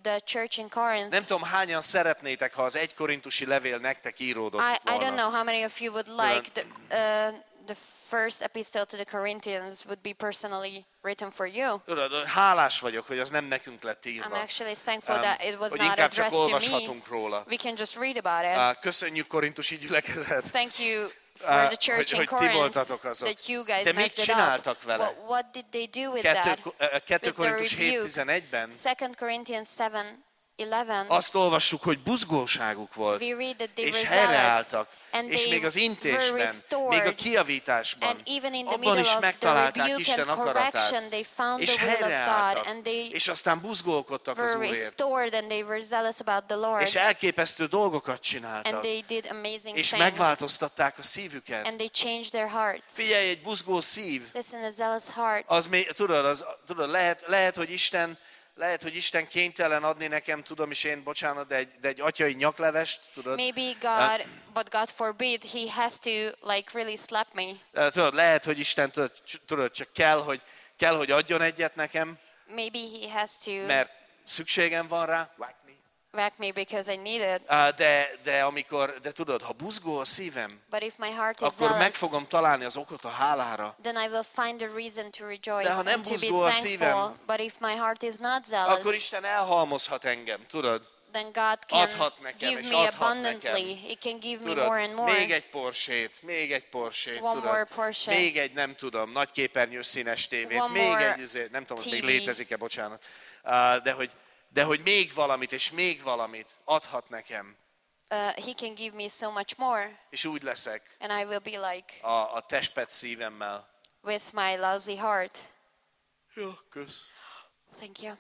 the church in Corinth. Nem tudom, hányan szeretnétek, ha az egy korintusi levél nektek íródott I, I don't volna. know how many of you would like the, uh, the first epistle to the Corinthians would be personally written for you. Tudod, hálás vagyok, hogy az nem nekünk lett I'm írva. actually thankful Um, that it was hogy not inkább csak addressed to me. olvashatunk róla. We can just read about it. Uh, Köszönjük, korintusi gyülekezet, Thank you for uh, the church hogy, in hogy ti Corinth voltatok azok. that you guys De mit messed it csináltak up. vele? What, what did they do with Kettő, that? uh, kettő With the Korintus hét rebuke. tizenegyben Second Corinthians seven eleven. azt olvassuk, hogy buzgóságuk volt, We read that they és were zealous, helyreálltak, and és they még az were intésben, restored, még a kiavításban, and even in the abban middle is of the megtalálták rebuke Isten and akaratát, correction, they found és the will of God, helyreálltak, and they és aztán buzgolkodtak az were Úrért, restored, and they were zealous about the Lord, és elképesztő dolgokat and csináltak, they did amazing és things, megváltoztatták a szívüket. and they changed their hearts. Figyelj, egy buzgó szív, Listen, a zealous heart, az még, tudod, az, tudod lehet, lehet, hogy Isten Lehet, hogy Isten kénytelen adni nekem, tudom is én, bocsánat, de egy, de egy atyai nyaklevest, tudod. maybe God, but God forbid, He has to like really slap me. Uh, Tudod, lehet, hogy Isten tudod, tudod, csak kell, hogy, kell, hogy adjon egyet nekem, Maybe He has to mert szükségem van rá. whack me because I need it. Uh, De, de amikor, de tudod, ha buzgó a szívem, But if my heart is akkor meg zealous, fogom találni az okot a hálára. then I will find a reason to rejoice De ha nem and to be buzgó a thankful. szívem, But if my heart is not zealous, Akkor Isten elhalmozhat engem, tudod? then God can Adhat nekem, give és me adhat abundantly. nekem. He can give me Tudod, more and more. még egy Porsét, még egy Porsét, One tudod, more Porsche. még egy, nem tudom, nagy képernyős színes tévét, One még more egy, izé- nem tudom, hogy még té vé. létezik-e, bocsánat. Uh, de, hogy, de hogy még valamit, és még valamit adhat nekem, Uh, he can give me so much more, és úgy leszek and I will be like a, a testpet szívemmel. with my lousy heart. Jó, kösz. Thank you.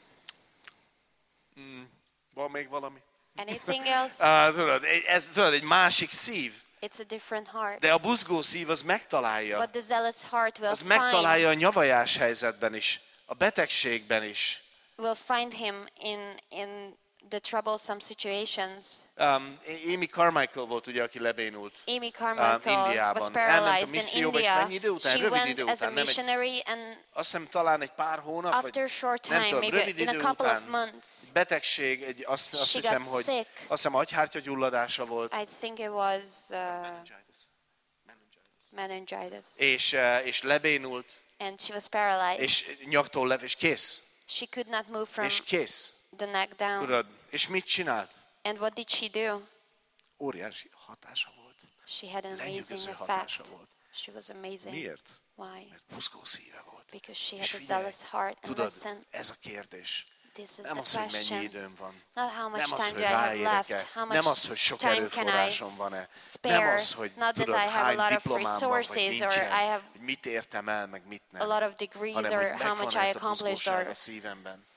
Van még valami? Anything else? Uh, tudod, egy- ez tudod, egy másik szív, It's a different heart. de a buzgó szív az megtalálja. But the zealous heart will Az find megtalálja a nyavajás helyzetben is, a betegségben is. will find him in in the troublesome situations. Um, Amy Carmichael volt ugye, aki lebénult. Amy Carmichael Um, Indiában. was Elment a paralyzed in misszióba, és India. mennyi idő után? She Rövid went idő as a után, nem egy- missionary, and Azt hiszem talán egy pár hónap, after vagy a short nem time, tudom, maybe rövid in a idő couple of után months, betegség, egy, azt, azt She hiszem, got hogy sick. azt hiszem agyhártyagyulladása volt. I think it was uh, meningitis, És, eh, és lebénult, and she was paralyzed. és nyaktól lev, és kész. She could not move from És kész. the neck down. Tudod, és mit csinált? And what did she do? Óriási hatása volt. She had an Lenyűgöző amazing hatása effect. volt. She was amazing. Miért? Why? Mert buzgó szíve volt. Because she És had a figyelj, zealous heart. And tudod, listen, ez a kérdés. this is Nem the az, hogy mennyi question. időm van. Not how much Nem az, time hogy do I have left, ráérek-e. how Nem much az, hogy sok time can I erőforrásom van-e. Nem spare, az, hogy not that tudod, I have a hány lot of diplomám van, vagy resources, or nincsen, I have hogy mit értem el, meg mit nem. a lot of degrees, hanem, or hogy how much megvan I ez a accomplished, buzgóság or, a szívemben.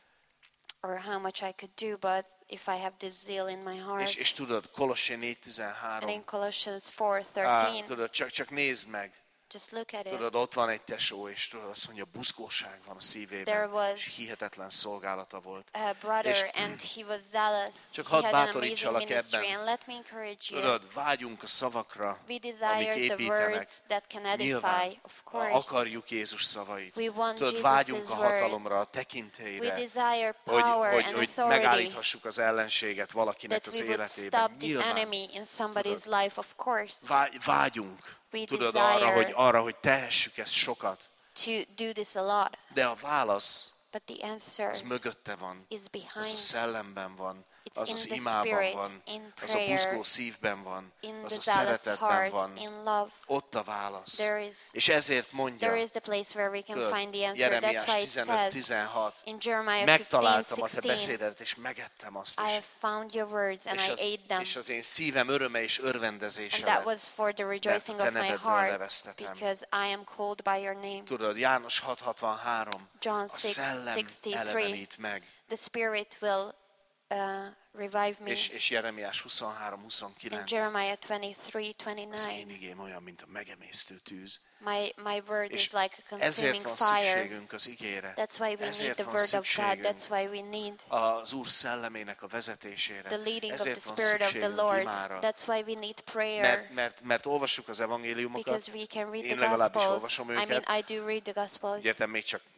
or how much I could do, but if I have this zeal in my heart. És, és tudod, Kolossé négy And in tizenhárom, Colossians four á, thirteen, tudod, csak, csak nézd meg. just look at it. Tudod, ott van egy tesó, és tudod, azt mondja, buzgóság van a There szívében, was és hihetetlen szolgálata volt. A brother, És- and he was zealous. Csak He hadd had an amazing bátorítsalak ministry, ebben. and let me encourage you. Tudod, vágyunk a szavakra, We amik desire the építenek. words that can edify, Nyilván of course. akarjuk Jézus szavait. We want Tudod, Jesus's vágyunk a hatalomra, a words. We tekintélyre, desire hogy, power hogy, and hogy authority, megállíthassuk az ellenséget valakinek that az we would életében. stop the Nyilván enemy in somebody's life, of course. Vágy, vágyunk, We tudod, desire arra hogy, arra, hogy tehessük ezt sokat. To do this a lot, De a válasz, but the answer az mögötte van, is az a behind. szellemben van, It's az in az the imában spirit, van, in az a prayer, buzgó szívben van, In az the a zealous szeretetben heart, van. in love. Ott a válasz. There is És ezért mondja, There is the place where we can tudod, find the answer. Jeremiás That's why it tizenöt says tizenhat, in Jeremiah megtaláltam fifteen a te sixteen, beszédedet, és megettem azt I is. have found your words and És I az, ate them. és az én szívem öröme és örvendezése And that lett. was for the rejoicing Mert of a te my nevedről heart, neveztetem. because I am called by your name. Tudod, János hat hatvanhárom, John a six szellem sixty-three. elevenít meg. The Spirit will uh, revive me. És, és Jeremiás huszonhárom And huszonkilenc. Jeremiah twenty-three Az twenty-nine. én igém olyan, mint a megemésztő tűz. My, my word És is like a ezért consuming van fire. szükségünk az igére. That's why we need Ezért the van word of God. szükségünk That's why we need az Úr szellemének a vezetésére. the leading of Ezért the van Spirit of the szükségünk Lord. imára. That's why we need prayer. Mert, mert, mert olvassuk az evangéliumokat, Because we can read én the legalábbis Gospels. olvasom I mean, őket. I do read the Gospels. Értem, még csak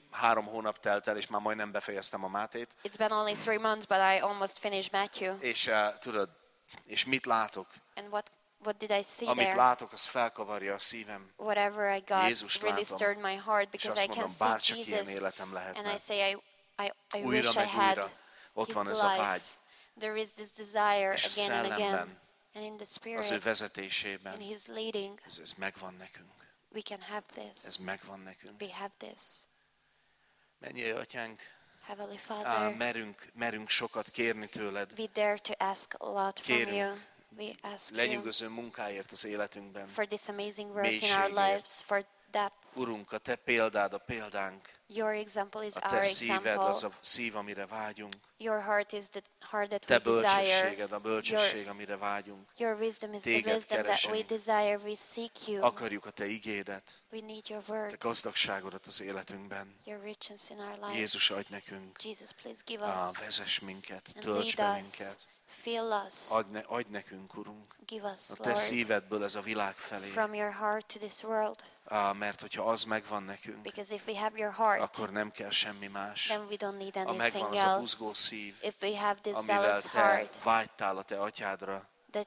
három hónap telt el, és már majdnem befejeztem a Mátét. It's been only three months, but I almost finished Matthew. És uh, tudod, és mit látok? And what what did I see Amit there? látok, az felkavarja a szívem. Whatever I got Jézust really látom, stirred my heart És because azt I can mondom, see bárcsak ilyen Jesus. életem And lehetne. I say, I, I, I Újra wish I meg had újra. Ott his van ez a life. vágy. There is this desire És a again and again. szellemben, And in the az ő Spirit, vezetésében. in His leading, Ez, ez megvan nekünk. we can have Ez this. megvan nekünk. We have this. Mennyei Atyánk, Heavenly á, Father, merünk, merünk sokat kérni tőled. we dare to ask a lot from Kérünk. you. We ask you Lenyűgöző munkáért az életünkben. for this amazing work in our Mélységért. lives, for that Urunk, a Te példád a példánk. your example is A our Te szíved example. az a szív, amire vágyunk. Your heart is the heart that Te we desire. bölcsességed a bölcsesség, amire vágyunk. Your wisdom is the Téged wisdom that we keresünk. desire. We seek you. Akarjuk a Te igédet, We need your Te word, gazdagságodat az életünkben. your richness in our life. Jézus, adj nekünk. Jesus, please give Á, us vezess minket, and tölts lead be us. minket. Fill us. Adj, ne, adj nekünk, Urunk, Give us, a Te Lord, szívedből ez a világ felé. from your heart to this world. Á, mert hogyha az megvan nekünk, Because if we have your heart, akkor nem kell semmi más. then we don't need Ha megvan anything az a else. buzgó szív, If we have this amivel zealous Te heart, vágytál a Te atyádra, that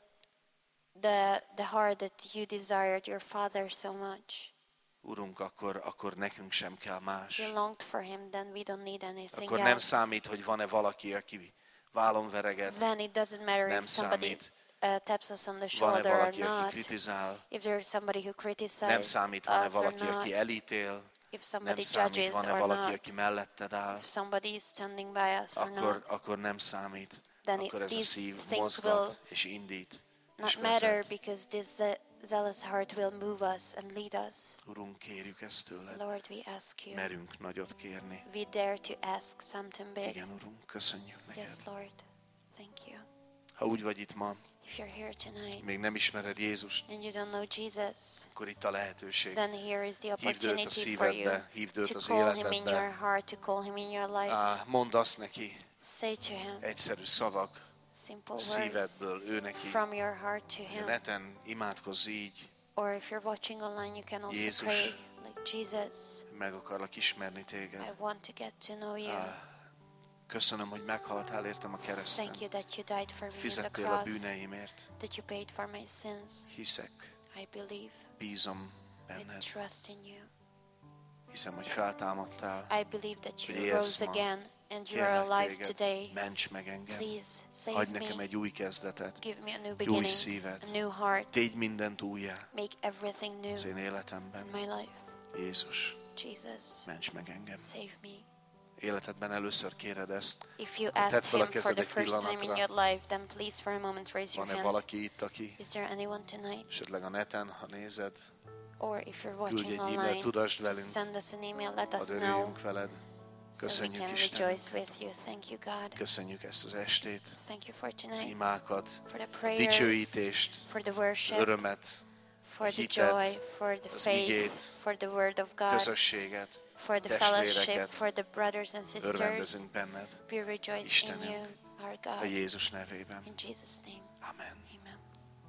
the the heart that you desired your Father so much, Urunk, akkor, akkor nekünk sem kell más. you longed for Him, then we don't need anything Akkor nem else. számít, hogy van-e valaki, aki vállon vereget, Then it doesn't matter nem if somebody számít, uh, taps us on the van-e shoulder or valaki, aki not. kritizál, If there's somebody who nem criticizes számít, van-e us or valaki, not. aki elítél, If nem somebody számít, judges van-e or valaki, not. aki melletted áll, If somebody is standing by us or akkor, not. akkor nem számít. Then it- Akkor ez a these szív things will mozgat és indít és Not matter vezet. because this ze- zealous heart will move us and lead us. Urunk, kérjük ezt tőled. Lord, we ask you. Merünk nagyot kérni. We dare to ask something big. Igen, Urunk, köszönjük neked. Yes, Lord. Thank you. Ha úgy vagy itt ma, If you're here tonight még nem ismered Jézust, and you don't know Jesus, akkor itt a lehetőség. then here is the Hívd őt a opportunity for you szívedbe, hívd őt to az call Him in your életedbe. heart, to call Him in your life. Á, mondd azt neki, Say to Him egyszerű szavak, simple a words szívedből, ő neki. from your heart to A Him. neten imádkozz így, Or if you're watching online, you can also Jézus. pray like Jesus, meg akarlak ismerni I téged. want to get to know you. Á, köszönöm, hogy meghaltál értem a kereszten. Thank you that you died for me on the Fizettél a cross, bűneimért. that you paid for my sins. Hiszek, I believe, bízom I benned. trust in you. Hiszem, hogy feltámadtál. I believe that Hogy you élsz rose ma. again and you are Kérlek alive téged, today. ments meg engem. Please save Adj nekem me. egy új kezdetet. Give me a new új beginning, szívet. a new heart. Tégy mindent újjá Make everything new az én in életemben. my life. Jézus, Jesus, ments meg engem. save me. Életedben először kéred ezt. If you Tedd ask fel a Him for kezed the egy first time in pillanatra. your life, then please for a moment raise your Van-e hand. valaki itt, aki Is there anyone tonight? esetleg a neten, ha nézed, Or if you're küldj watching egy e-mailt, online, tudasd velünk, send us an email, let us hadd know örüljünk veled. so we Köszönjük can Isten, rejoice with you. Thank you, God. köszönjük ezt az estét, Thank you for az tonight, imákat, for the a prayers, dicsőítést, for the az worship, örömet, for the hitet, joy, for the az faith, igét, for the word of God, közösséget, for the fellowship, testvéreket. for the brothers and sisters. Örvendezünk benned We rejoice in Istenünk. you, our a God. Jézus nevében. In Jesus' name, Amen. amen.